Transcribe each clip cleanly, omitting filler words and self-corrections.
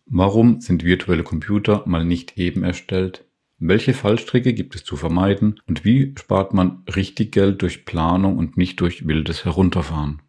Warum sind virtuelle Computer mal nicht eben erstellt? Welche Fallstricke gibt es zu vermeiden? Und wie spart man richtig Geld durch Planung und nicht durch wildes Herunterfahren?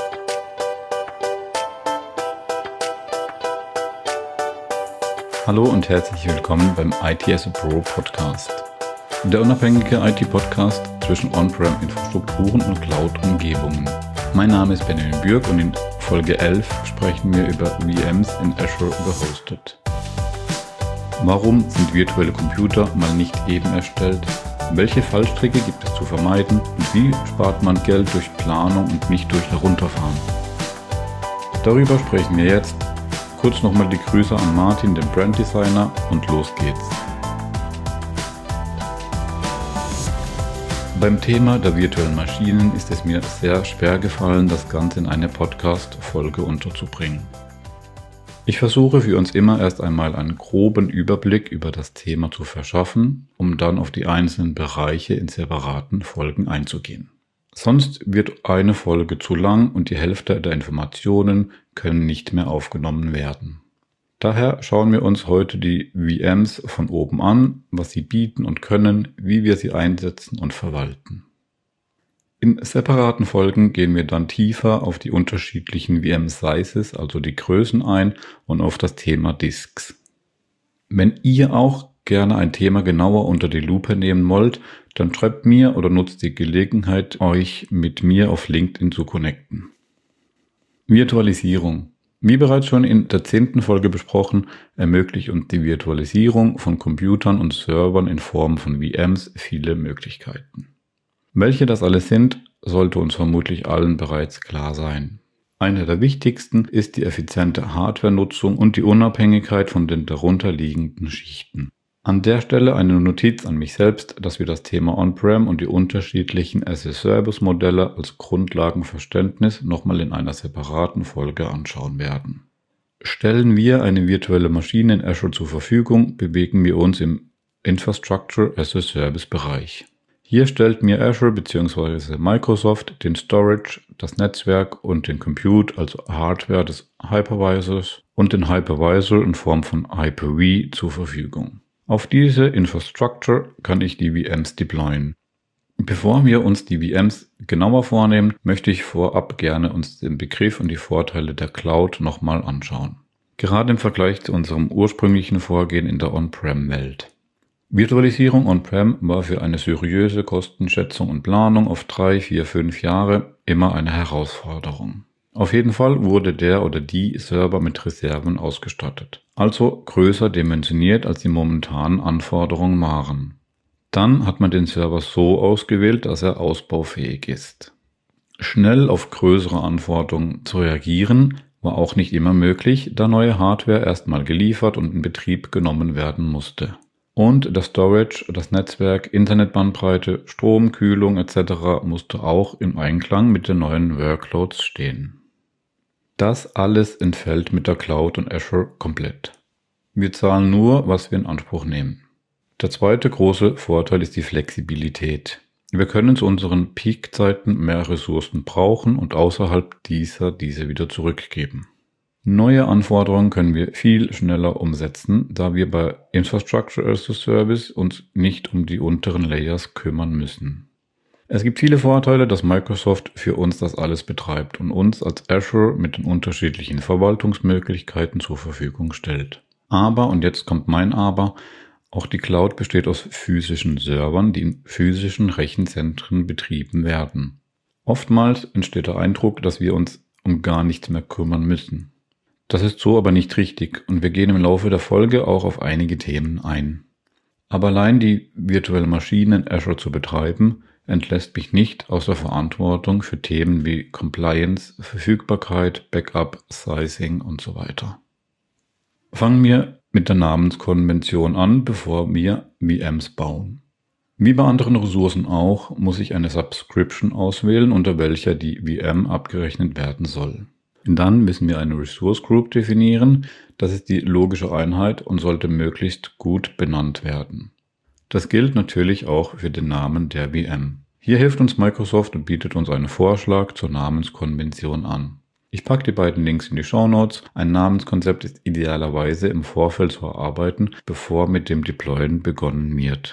Hallo und herzlich willkommen beim IT as a Pro Podcast. Der unabhängige IT-Podcast zwischen On-Prem-Infrastrukturen und Cloud-Umgebungen. Mein Name ist Benjamin Bürg und in Folge 11 sprechen wir über VMs in Azure gehostet. Warum sind virtuelle Computer mal nicht eben erstellt? Welche Fallstricke gibt es zu vermeiden? Und wie spart man Geld durch Planung und nicht durch Herunterfahren? Darüber sprechen wir jetzt. Kurz nochmal die Grüße an Martin, den Branddesigner, und los geht's. Beim Thema der virtuellen Maschinen ist es mir sehr schwer gefallen, das Ganze in eine Podcast-Folge unterzubringen. Ich versuche für uns immer erst einmal einen groben Überblick über das Thema zu verschaffen, um dann auf die einzelnen Bereiche in separaten Folgen einzugehen. Sonst wird eine Folge zu lang und die Hälfte der Informationen können nicht mehr aufgenommen werden. Daher schauen wir uns heute die VMs von oben an, was sie bieten und können, wie wir sie einsetzen und verwalten. In separaten Folgen gehen wir dann tiefer auf die unterschiedlichen VM-Sizes, also die Größen ein, und auf das Thema Disks. Wenn ihr auch gerne ein Thema genauer unter die Lupe nehmen wollt, dann schreibt mir oder nutzt die Gelegenheit, euch mit mir auf LinkedIn zu connecten. Virtualisierung. Wie bereits schon in der 10. Folge besprochen, ermöglicht uns die Virtualisierung von Computern und Servern in Form von VMs viele Möglichkeiten. Welche das alles sind, sollte uns vermutlich allen bereits klar sein. Eine der wichtigsten ist die effiziente Hardware-Nutzung und die Unabhängigkeit von den darunterliegenden Schichten. An der Stelle eine Notiz an mich selbst, dass wir das Thema On-Prem und die unterschiedlichen as-a-Service-Modelle als Grundlagenverständnis nochmal in einer separaten Folge anschauen werden. Stellen wir eine virtuelle Maschine in Azure zur Verfügung, bewegen wir uns im Infrastructure as a Service-Bereich. Hier stellt mir Azure bzw. Microsoft den Storage, das Netzwerk und den Compute, also Hardware des Hypervisors und den Hypervisor in Form von Hyper-V zur Verfügung. Auf diese Infrastructure kann ich die VMs deployen. Bevor wir uns die VMs genauer vornehmen, möchte ich vorab gerne uns den Begriff und die Vorteile der Cloud nochmal anschauen. Gerade im Vergleich zu unserem ursprünglichen Vorgehen in der On-Prem-Welt. Virtualisierung On-Prem war für eine seriöse Kostenschätzung und Planung auf 3, 4, 5 Jahre immer eine Herausforderung. Auf jeden Fall wurde der oder die Server mit Reserven ausgestattet, also größer dimensioniert als die momentanen Anforderungen waren. Dann hat man den Server so ausgewählt, dass er ausbaufähig ist. Schnell auf größere Anforderungen zu reagieren, war auch nicht immer möglich, da neue Hardware erstmal geliefert und in Betrieb genommen werden musste. Und das Storage, das Netzwerk, Internetbandbreite, Strom, Kühlung etc. musste auch im Einklang mit den neuen Workloads stehen. Das alles entfällt mit der Cloud und Azure komplett. Wir zahlen nur, was wir in Anspruch nehmen. Der zweite große Vorteil ist die Flexibilität. Wir können zu unseren Peak-Zeiten mehr Ressourcen brauchen und außerhalb diese wieder zurückgeben. Neue Anforderungen können wir viel schneller umsetzen, da wir bei Infrastructure as a Service uns nicht um die unteren Layers kümmern müssen. Es gibt viele Vorteile, dass Microsoft für uns das alles betreibt und uns als Azure mit den unterschiedlichen Verwaltungsmöglichkeiten zur Verfügung stellt. Aber, und jetzt kommt mein Aber, auch die Cloud besteht aus physischen Servern, die in physischen Rechenzentren betrieben werden. Oftmals entsteht der Eindruck, dass wir uns um gar nichts mehr kümmern müssen. Das ist so aber nicht richtig und wir gehen im Laufe der Folge auch auf einige Themen ein. Aber allein die virtuelle Maschine in Azure zu betreiben, entlässt mich nicht aus der Verantwortung für Themen wie Compliance, Verfügbarkeit, Backup, Sizing und so weiter. Fangen wir mit der Namenskonvention an, bevor wir VMs bauen. Wie bei anderen Ressourcen auch, muss ich eine Subscription auswählen, unter welcher die VM abgerechnet werden soll. Dann müssen wir eine Resource Group definieren, das ist die logische Einheit und sollte möglichst gut benannt werden. Das gilt natürlich auch für den Namen der VM. Hier hilft uns Microsoft und bietet uns einen Vorschlag zur Namenskonvention an. Ich packe die beiden Links in die Shownotes. Ein Namenskonzept ist idealerweise im Vorfeld zu erarbeiten, bevor mit dem Deployen begonnen wird.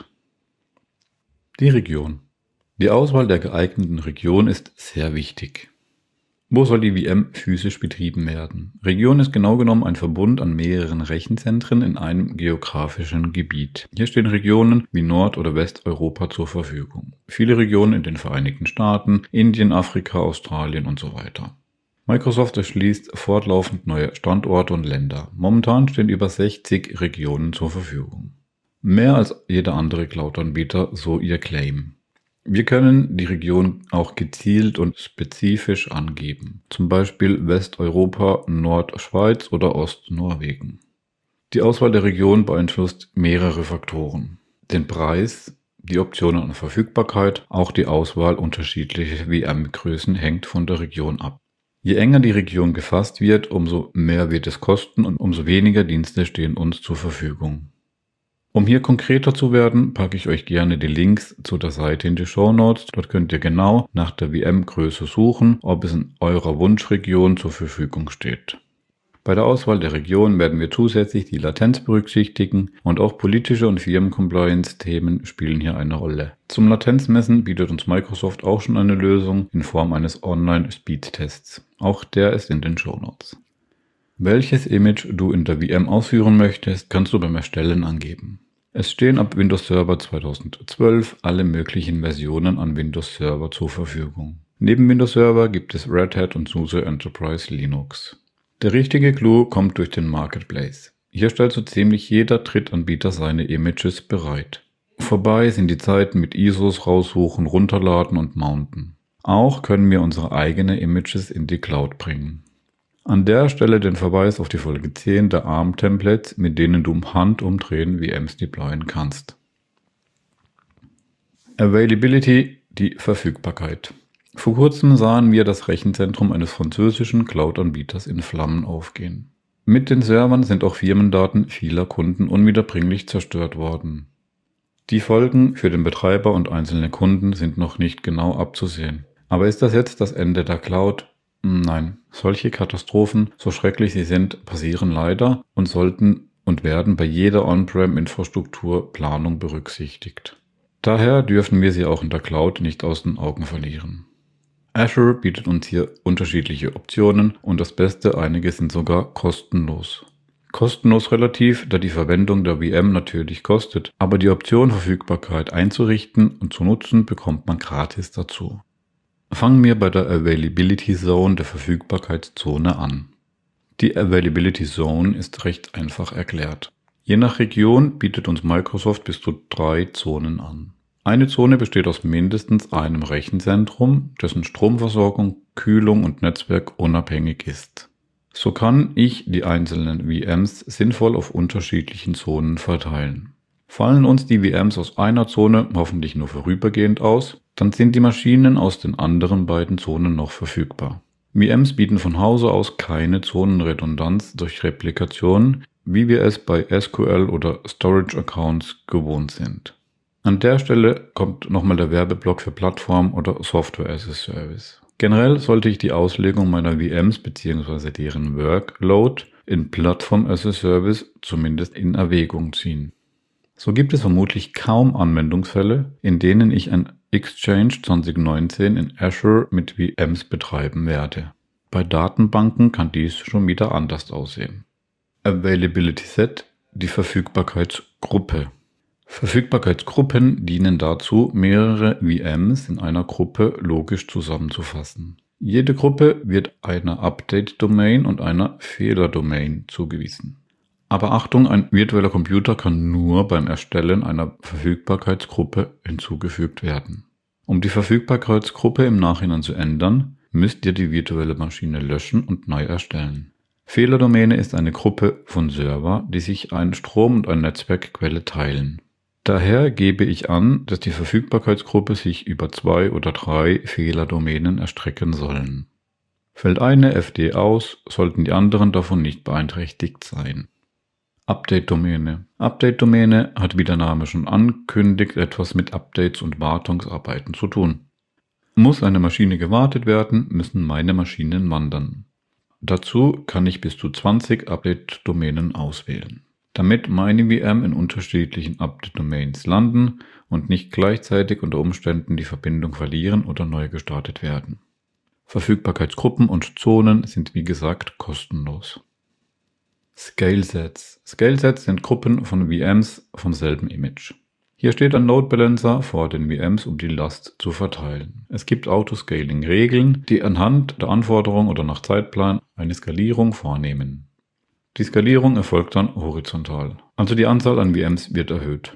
Die Region. Die Auswahl der geeigneten Region ist sehr wichtig. Wo soll die VM physisch betrieben werden? Region ist genau genommen ein Verbund an mehreren Rechenzentren in einem geografischen Gebiet. Hier stehen Regionen wie Nord- oder Westeuropa zur Verfügung. Viele Regionen in den Vereinigten Staaten, Indien, Afrika, Australien und so weiter. Microsoft erschließt fortlaufend neue Standorte und Länder. Momentan stehen über 60 Regionen zur Verfügung. Mehr als jeder andere Cloud-Anbieter, so ihr Claim. Wir können die Region auch gezielt und spezifisch angeben, zum Beispiel Westeuropa, Nordschweiz oder Ostnorwegen. Die Auswahl der Region beeinflusst mehrere Faktoren. Den Preis, die Optionen und Verfügbarkeit, auch die Auswahl unterschiedlicher VM-Größen hängt von der Region ab. Je enger die Region gefasst wird, umso mehr wird es kosten und umso weniger Dienste stehen uns zur Verfügung. Um hier konkreter zu werden, packe ich euch gerne die Links zu der Seite in die Shownotes. Dort könnt ihr genau nach der VM-Größe suchen, ob es in eurer Wunschregion zur Verfügung steht. Bei der Auswahl der Region werden wir zusätzlich die Latenz berücksichtigen und auch politische und Firmen-Compliance-Themen spielen hier eine Rolle. Zum Latenzmessen bietet uns Microsoft auch schon eine Lösung in Form eines Online-Speed-Tests. Auch der ist in den Shownotes. Welches Image du in der VM ausführen möchtest, kannst du beim Erstellen angeben. Es stehen ab Windows Server 2012 alle möglichen Versionen an Windows Server zur Verfügung. Neben Windows Server gibt es Red Hat und SUSE Enterprise Linux. Der richtige Clou kommt durch den Marketplace. Hier stellt so ziemlich jeder Drittanbieter seine Images bereit. Vorbei sind die Zeiten mit ISOs raussuchen, runterladen und mounten. Auch können wir unsere eigenen Images in die Cloud bringen. An der Stelle den Verweis auf die Folge 10 der ARM-Templates, mit denen du Handumdrehen VMs deployen kannst. Availability, die Verfügbarkeit. Vor kurzem sahen wir das Rechenzentrum eines französischen Cloud-Anbieters in Flammen aufgehen. Mit den Servern sind auch Firmendaten vieler Kunden unwiederbringlich zerstört worden. Die Folgen für den Betreiber und einzelne Kunden sind noch nicht genau abzusehen. Aber ist das jetzt das Ende der Cloud? Nein, solche Katastrophen, so schrecklich sie sind, passieren leider und sollten und werden bei jeder On-Prem-Infrastrukturplanung berücksichtigt. Daher dürfen wir sie auch in der Cloud nicht aus den Augen verlieren. Azure bietet uns hier unterschiedliche Optionen und das Beste, einige sind sogar kostenlos. Kostenlos relativ, da die Verwendung der VM natürlich kostet, aber die Option Verfügbarkeit einzurichten und zu nutzen bekommt man gratis dazu. Fangen wir bei der Availability Zone der Verfügbarkeitszone an. Die Availability Zone ist recht einfach erklärt. Je nach Region bietet uns Microsoft bis zu 3 Zonen an. Eine Zone besteht aus mindestens einem Rechenzentrum, dessen Stromversorgung, Kühlung und Netzwerk unabhängig ist. So kann ich die einzelnen VMs sinnvoll auf unterschiedlichen Zonen verteilen. Fallen uns die VMs aus einer Zone hoffentlich nur vorübergehend aus, dann sind die Maschinen aus den anderen beiden Zonen noch verfügbar. VMs bieten von Hause aus keine Zonenredundanz durch Replikation, wie wir es bei SQL oder Storage Accounts gewohnt sind. An der Stelle kommt nochmal der Werbeblock für Plattform oder Software as a Service. Generell sollte ich die Auslegung meiner VMs bzw. deren Workload in Plattform as a Service zumindest in Erwägung ziehen. So gibt es vermutlich kaum Anwendungsfälle, in denen ich ein Exchange 2019 in Azure mit VMs betreiben werde. Bei Datenbanken kann dies schon wieder anders aussehen. Availability Set, die Verfügbarkeitsgruppe. Verfügbarkeitsgruppen dienen dazu, mehrere VMs in einer Gruppe logisch zusammenzufassen. Jede Gruppe wird einer Update-Domain und einer Fehler-Domain zugewiesen. Aber Achtung, ein virtueller Computer kann nur beim Erstellen einer Verfügbarkeitsgruppe hinzugefügt werden. Um die Verfügbarkeitsgruppe im Nachhinein zu ändern, müsst ihr die virtuelle Maschine löschen und neu erstellen. Fehlerdomäne ist eine Gruppe von Server, die sich einen Strom- und eine Netzwerkquelle teilen. Daher gebe ich an, dass die Verfügbarkeitsgruppe sich über 2 oder 3 Fehlerdomänen erstrecken sollen. Fällt eine FD aus, sollten die anderen davon nicht beeinträchtigt sein. Update-Domäne. Update-Domäne hat, wie der Name schon ankündigt, etwas mit Updates und Wartungsarbeiten zu tun. Muss eine Maschine gewartet werden, müssen meine Maschinen wandern. Dazu kann ich bis zu 20 Update-Domänen auswählen, damit meine VM in unterschiedlichen Update-Domains landen und nicht gleichzeitig unter Umständen die Verbindung verlieren oder neu gestartet werden. Verfügbarkeitsgruppen und Zonen sind wie gesagt kostenlos. Scalesets. Scalesets sind Gruppen von VMs vom selben Image. Hier steht ein Load Balancer vor den VMs, um die Last zu verteilen. Es gibt Autoscaling-Regeln, die anhand der Anforderung oder nach Zeitplan eine Skalierung vornehmen. Die Skalierung erfolgt dann horizontal, also die Anzahl an VMs wird erhöht.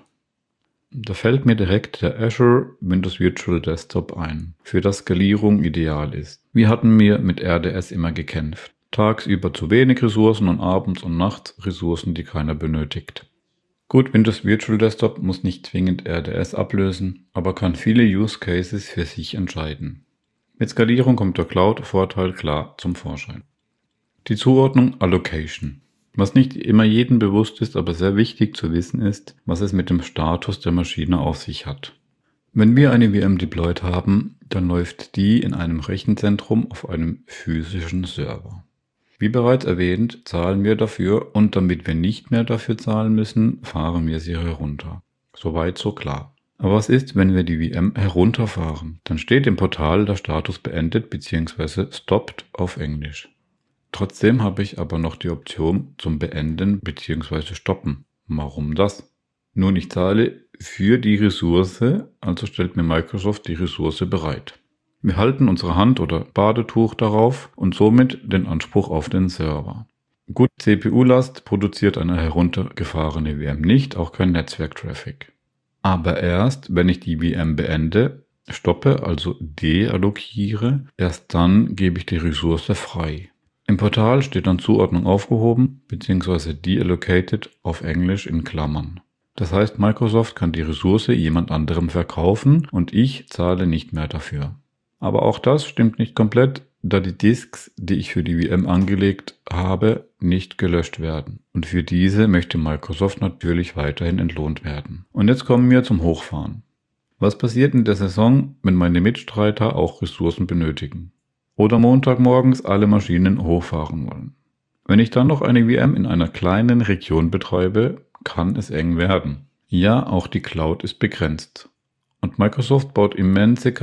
Da fällt mir direkt der Azure Windows Virtual Desktop ein, für das Skalierung ideal ist. Wir hatten mit RDS immer gekämpft. Tagsüber zu wenig Ressourcen und abends und nachts Ressourcen, die keiner benötigt. Gut, Windows Virtual Desktop muss nicht zwingend RDS ablösen, aber kann viele Use Cases für sich entscheiden. Mit Skalierung kommt der Cloud-Vorteil klar zum Vorschein. Die Zuordnung Allocation. Was nicht immer jedem bewusst ist, aber sehr wichtig zu wissen ist, was es mit dem Status der Maschine auf sich hat. Wenn wir eine VM deployed haben, dann läuft die in einem Rechenzentrum auf einem physischen Server. Wie bereits erwähnt, zahlen wir dafür und damit wir nicht mehr dafür zahlen müssen, fahren wir sie herunter. Soweit so klar. Aber was ist, wenn wir die VM herunterfahren? Dann steht im Portal der Status beendet bzw. stopped auf Englisch. Trotzdem habe ich aber noch die Option zum Beenden bzw. Stoppen. Warum das? Nun, ich zahle für die Ressource, also stellt mir Microsoft die Ressource bereit. Wir halten unsere Hand oder Badetuch darauf und somit den Anspruch auf den Server. Gut, CPU-Last produziert eine heruntergefahrene VM nicht, auch kein Netzwerktraffic. Aber erst, wenn ich die VM beende, stoppe, also deallokiere, erst dann gebe ich die Ressource frei. Im Portal steht dann Zuordnung aufgehoben bzw. deallocated auf Englisch in Klammern. Das heißt, Microsoft kann die Ressource jemand anderem verkaufen und ich zahle nicht mehr dafür. Aber auch das stimmt nicht komplett, da die Disks, die ich für die VM angelegt habe, nicht gelöscht werden. Und für diese möchte Microsoft natürlich weiterhin entlohnt werden. Und jetzt kommen wir zum Hochfahren. Was passiert in der Saison, wenn meine Mitstreiter auch Ressourcen benötigen? Oder Montagmorgens alle Maschinen hochfahren wollen? Wenn ich dann noch eine VM in einer kleinen Region betreibe, kann es eng werden. Ja, auch die Cloud ist begrenzt. Und Microsoft baut immense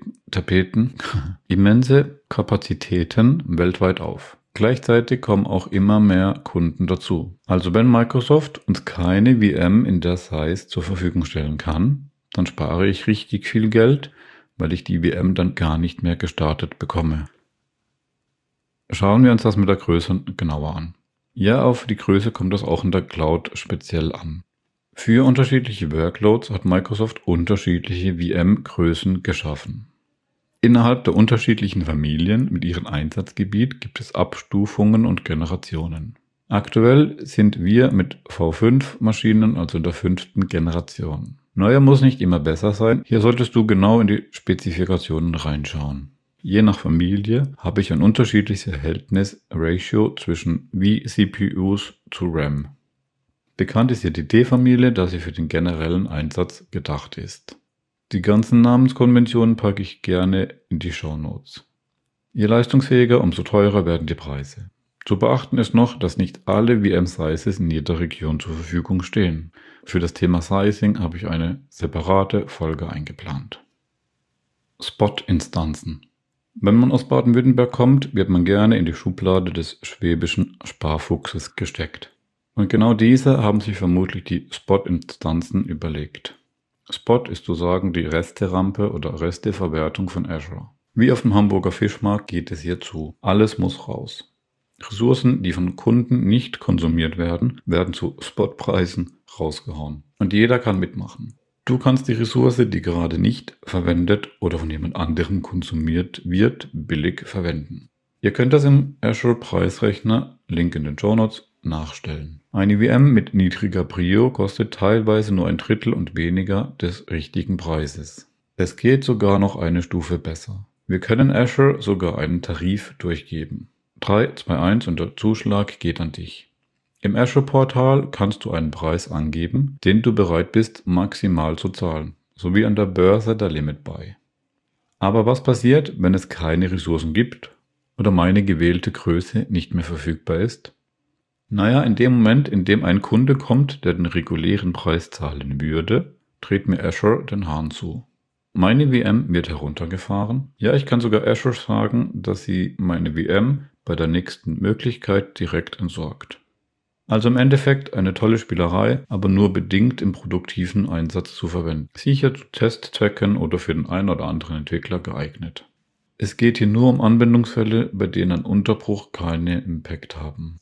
Kapazitäten weltweit auf. Gleichzeitig kommen auch immer mehr Kunden dazu. Also wenn Microsoft uns keine VM in der Size zur Verfügung stellen kann, dann spare ich richtig viel Geld, weil ich die VM dann gar nicht mehr gestartet bekomme. Schauen wir uns das mit der Größe genauer an. Ja, auf die Größe kommt es auch in der Cloud speziell an. Für unterschiedliche Workloads hat Microsoft unterschiedliche VM-Größen geschaffen. Innerhalb der unterschiedlichen Familien mit ihrem Einsatzgebiet gibt es Abstufungen und Generationen. Aktuell sind wir mit V5-Maschinen, also in der 5. Generation. Neuer muss nicht immer besser sein, hier solltest du genau in die Spezifikationen reinschauen. Je nach Familie habe ich ein unterschiedliches Verhältnis Ratio zwischen vCPUs zu RAM. Bekannt ist hier die D-Familie, da sie für den generellen Einsatz gedacht ist. Die ganzen Namenskonventionen packe ich gerne in die Shownotes. Je leistungsfähiger, umso teurer werden die Preise. Zu beachten ist noch, dass nicht alle VM-Sizes in jeder Region zur Verfügung stehen. Für das Thema Sizing habe ich eine separate Folge eingeplant. Spot-Instanzen. Wenn man aus Baden-Württemberg kommt, wird man gerne in die Schublade des schwäbischen Sparfuchses gesteckt. Und genau diese haben sich vermutlich die Spot-Instanzen überlegt. Spot ist sozusagen die Resterampe oder Resteverwertung von Azure. Wie auf dem Hamburger Fischmarkt geht es hier zu. Alles muss raus. Ressourcen, die von Kunden nicht konsumiert werden, werden zu Spotpreisen rausgehauen. Und jeder kann mitmachen. Du kannst die Ressource, die gerade nicht verwendet oder von jemand anderem konsumiert wird, billig verwenden. Ihr könnt das im Azure Preisrechner, Link in den Shownotes, nachstellen. Eine VM mit niedriger Prio kostet teilweise nur ein Drittel und weniger des richtigen Preises. Es geht sogar noch eine Stufe besser. Wir können Azure sogar einen Tarif durchgeben. 321 und der Zuschlag geht an dich. Im Azure-Portal kannst du einen Preis angeben, den du bereit bist, maximal zu zahlen, sowie an der Börse der Limit Buy. Aber was passiert, wenn es keine Ressourcen gibt oder meine gewählte Größe nicht mehr verfügbar ist? Naja, in dem Moment, in dem ein Kunde kommt, der den regulären Preis zahlen würde, dreht mir Azure den Hahn zu. Meine VM wird heruntergefahren. Ja, ich kann sogar Azure sagen, dass sie meine VM bei der nächsten Möglichkeit direkt entsorgt. Also im Endeffekt eine tolle Spielerei, aber nur bedingt im produktiven Einsatz zu verwenden. Sicher zu Testzwecken oder für den einen oder anderen Entwickler geeignet. Es geht hier nur um Anwendungsfälle, bei denen ein Unterbruch keinen Impact haben.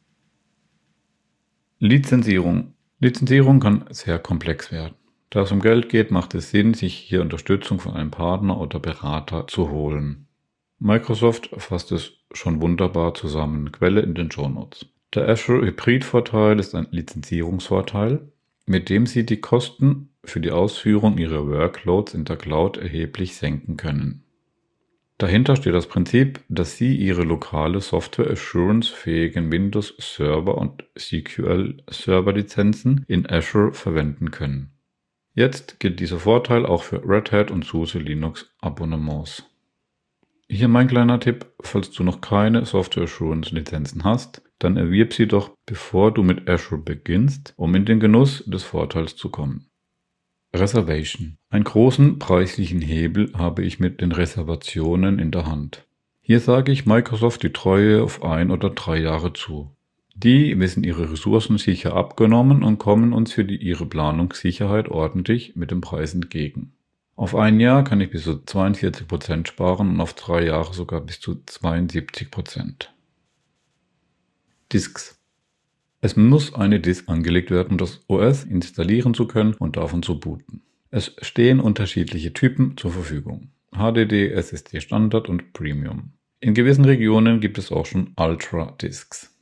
Lizenzierung. Lizenzierung kann sehr komplex werden. Da es um Geld geht, macht es Sinn, sich hier Unterstützung von einem Partner oder Berater zu holen. Microsoft fasst es schon wunderbar zusammen. Quelle in den Shownotes. Der Azure Hybrid-Vorteil ist ein Lizenzierungsvorteil, mit dem Sie die Kosten für die Ausführung Ihrer Workloads in der Cloud erheblich senken können. Dahinter steht das Prinzip, dass Sie Ihre lokale Software Assurance-fähigen Windows Server und SQL Server Lizenzen in Azure verwenden können. Jetzt gilt dieser Vorteil auch für Red Hat und SUSE Linux Abonnements. Hier mein kleiner Tipp, falls du noch keine Software Assurance Lizenzen hast, dann erwirb sie doch, bevor du mit Azure beginnst, um in den Genuss des Vorteils zu kommen. Reservation. Einen großen preislichen Hebel habe ich mit den Reservationen in der Hand. Hier sage ich Microsoft die Treue auf 1 oder 3 Jahre zu. Die wissen ihre Ressourcen sicher abgenommen und kommen uns für ihre Planungssicherheit ordentlich mit dem Preis entgegen. Auf ein Jahr kann ich bis zu 42% sparen und auf 3 Jahre sogar bis zu 72%. Disks. Es muss eine Disk angelegt werden, um das OS installieren zu können und davon zu booten. Es stehen unterschiedliche Typen zur Verfügung. HDD, SSD Standard und Premium. In gewissen Regionen gibt es auch schon Ultra-Disks.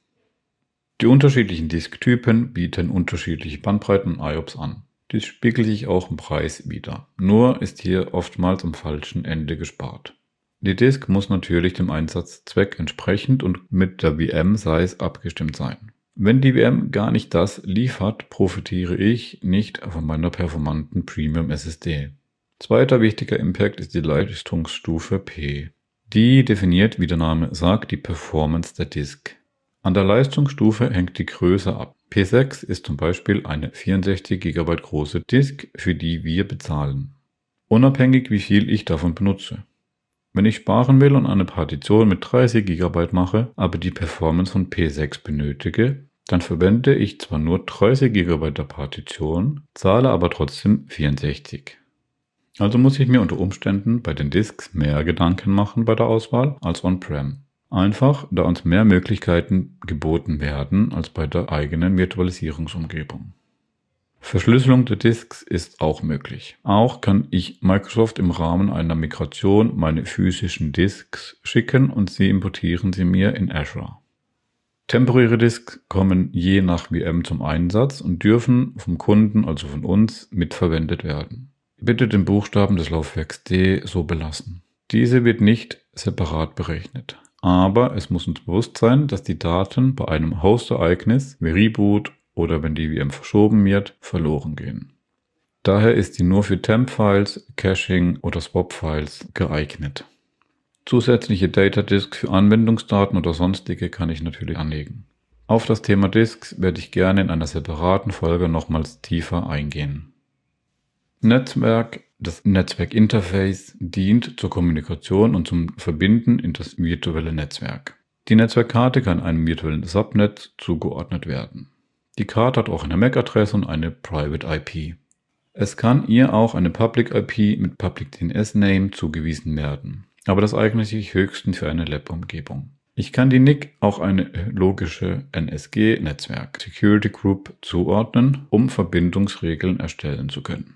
Die unterschiedlichen Disktypen bieten unterschiedliche Bandbreiten und IOPS an. Dies spiegelt sich auch im Preis wider. Nur ist hier oftmals am falschen Ende gespart. Die Disk muss natürlich dem Einsatzzweck entsprechend und mit der VM-Size abgestimmt sein. Wenn die VM gar nicht das liefert, profitiere ich nicht von meiner performanten Premium SSD. Zweiter wichtiger Impact ist die Leistungsstufe P. Die definiert, wie der Name sagt, die Performance der Disk. An der Leistungsstufe hängt die Größe ab. P6 ist zum Beispiel eine 64 GB große Disk, für die wir bezahlen. Unabhängig wie viel ich davon benutze. Wenn ich sparen will und eine Partition mit 30 GB mache, aber die Performance von P6 benötige, dann verwende ich zwar nur 30 GB der Partition, zahle aber trotzdem 64. Also muss ich mir unter Umständen bei den Disks mehr Gedanken machen bei der Auswahl als on-prem. Einfach, da uns mehr Möglichkeiten geboten werden als bei der eigenen Virtualisierungsumgebung. Verschlüsselung der Disks ist auch möglich. Auch kann ich Microsoft im Rahmen einer Migration meine physischen Disks schicken und sie importieren sie mir in Azure. Temporäre Disks kommen je nach VM zum Einsatz und dürfen vom Kunden, also von uns, mitverwendet werden. Bitte den Buchstaben des Laufwerks D so belassen. Diese wird nicht separat berechnet. Aber es muss uns bewusst sein, dass die Daten bei einem Host-Ereignis wie Reboot oder wenn die VM verschoben wird, verloren gehen. Daher ist sie nur für Temp-Files, Caching oder Swap-Files geeignet. Zusätzliche Datadisks für Anwendungsdaten oder sonstige kann ich natürlich anlegen. Auf das Thema Disks werde ich gerne in einer separaten Folge nochmals tiefer eingehen. Netzwerk. Das Netzwerkinterface dient zur Kommunikation und zum Verbinden in das virtuelle Netzwerk. Die Netzwerkkarte kann einem virtuellen Subnet zugeordnet werden. Die Karte hat auch eine MAC-Adresse und eine Private IP. Es kann ihr auch eine Public IP mit Public DNS Name zugewiesen werden, aber das eignet sich höchstens für eine Lab-Umgebung. Ich kann die NIC auch eine logische NSG-Netzwerk Security Group zuordnen, um Verbindungsregeln erstellen zu können.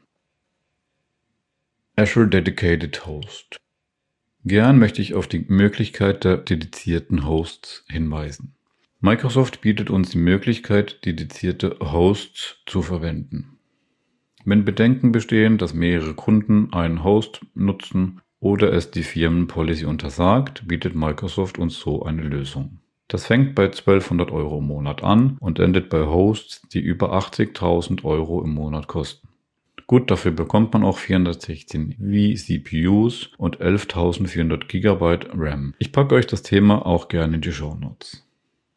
Azure Dedicated Host. Gern möchte ich auf die Möglichkeit der dedizierten Hosts hinweisen. Microsoft bietet uns die Möglichkeit, dedizierte Hosts zu verwenden. Wenn Bedenken bestehen, dass mehrere Kunden einen Host nutzen oder es die Firmenpolicy untersagt, bietet Microsoft uns so eine Lösung. Das fängt bei 1200 € im Monat an und endet bei Hosts, die über 80.000 € im Monat kosten. Gut, dafür bekommt man auch 416 vCPUs und 11.400 GB RAM. Ich packe euch das Thema auch gerne in die Shownotes.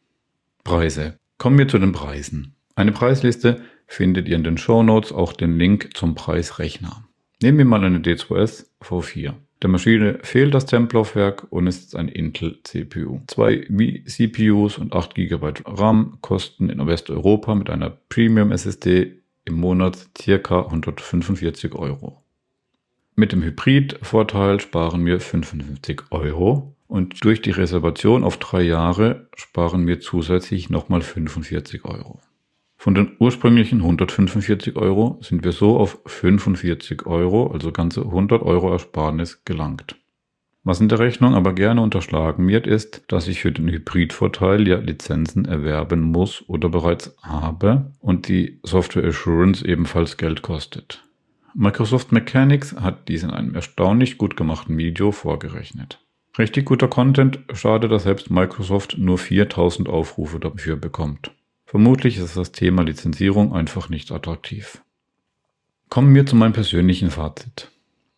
Preise. Kommen wir zu den Preisen. Eine Preisliste findet ihr in den Shownotes, auch den Link zum Preisrechner. Nehmen wir mal eine D2S V4. Der Maschine fehlt das Templaufwerk und ist ein Intel CPU. 2 vCPUs und 8 GB RAM kosten in Westeuropa mit einer Premium SSD im Monat ca. 145 €. Mit dem Hybrid-Vorteil sparen wir 55 € und durch die Reservation auf 3 Jahre sparen wir zusätzlich nochmal 45 €. Von den ursprünglichen 145 € sind wir so auf 45 €, also ganze 100 € Ersparnis gelangt. Was in der Rechnung aber gerne unterschlagen wird, ist, dass ich für den Hybrid-Vorteil ja Lizenzen erwerben muss oder bereits habe und die Software Assurance ebenfalls Geld kostet. Microsoft Mechanics hat dies in einem erstaunlich gut gemachten Video vorgerechnet. Richtig guter Content, schade, dass selbst Microsoft nur 4000 Aufrufe dafür bekommt. Vermutlich ist das Thema Lizenzierung einfach nicht attraktiv. Kommen wir zu meinem persönlichen Fazit.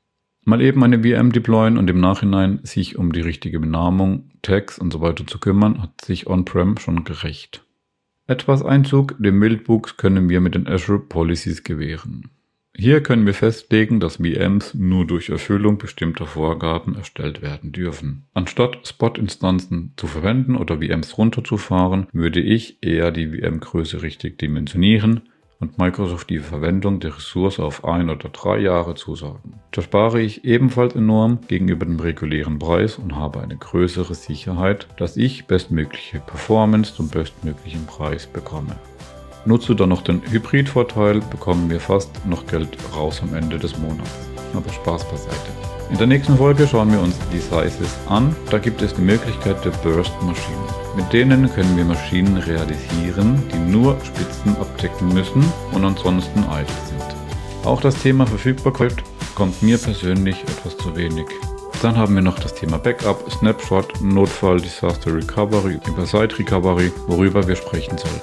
Mal eben eine VM deployen und im Nachhinein sich um die richtige Benamung, Tags und so weiter zu kümmern, hat sich On-Prem schon gerecht. Etwas Einzug dem Wildwuchs können wir mit den Azure Policies gewähren. Hier können wir festlegen, dass VMs nur durch Erfüllung bestimmter Vorgaben erstellt werden dürfen. Anstatt Spot-Instanzen zu verwenden oder VMs runterzufahren, würde ich eher die VM-Größe richtig dimensionieren und Microsoft die Verwendung der Ressource auf 1 oder 3 Jahre zusagen. Da spare ich ebenfalls enorm gegenüber dem regulären Preis und habe eine größere Sicherheit, dass ich bestmögliche Performance zum bestmöglichen Preis bekomme. Nutzt du dann noch den Hybrid-Vorteil, bekommen wir fast noch Geld raus am Ende des Monats. Aber Spaß beiseite. In der nächsten Folge schauen wir uns die Sizes an. Da gibt es die Möglichkeit der Burst-Maschinen. Mit denen können wir Maschinen realisieren, die nur Spitzen abdecken müssen und ansonsten idle sind. Auch das Thema Verfügbarkeit kommt mir persönlich etwas zu wenig. Dann haben wir noch das Thema Backup, Snapshot, Notfall, Disaster Recovery, über Site Recovery, worüber wir sprechen sollen.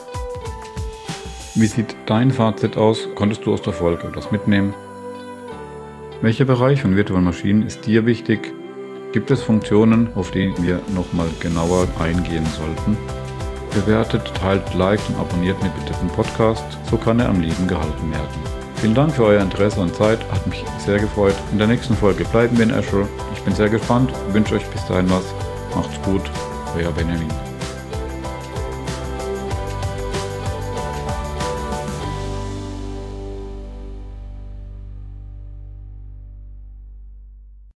Wie sieht dein Fazit aus? Konntest du aus der Folge etwas mitnehmen? Welcher Bereich von virtuellen Maschinen ist dir wichtig? Gibt es Funktionen, auf die wir nochmal genauer eingehen sollten? Bewertet, teilt, liked und abonniert mir bitte den Podcast, so kann er am Leben gehalten werden. Vielen Dank für euer Interesse und Zeit, hat mich sehr gefreut. In der nächsten Folge bleiben wir in Azure. Ich bin sehr gespannt, wünsche euch bis dahin was. Macht's gut, euer Benjamin.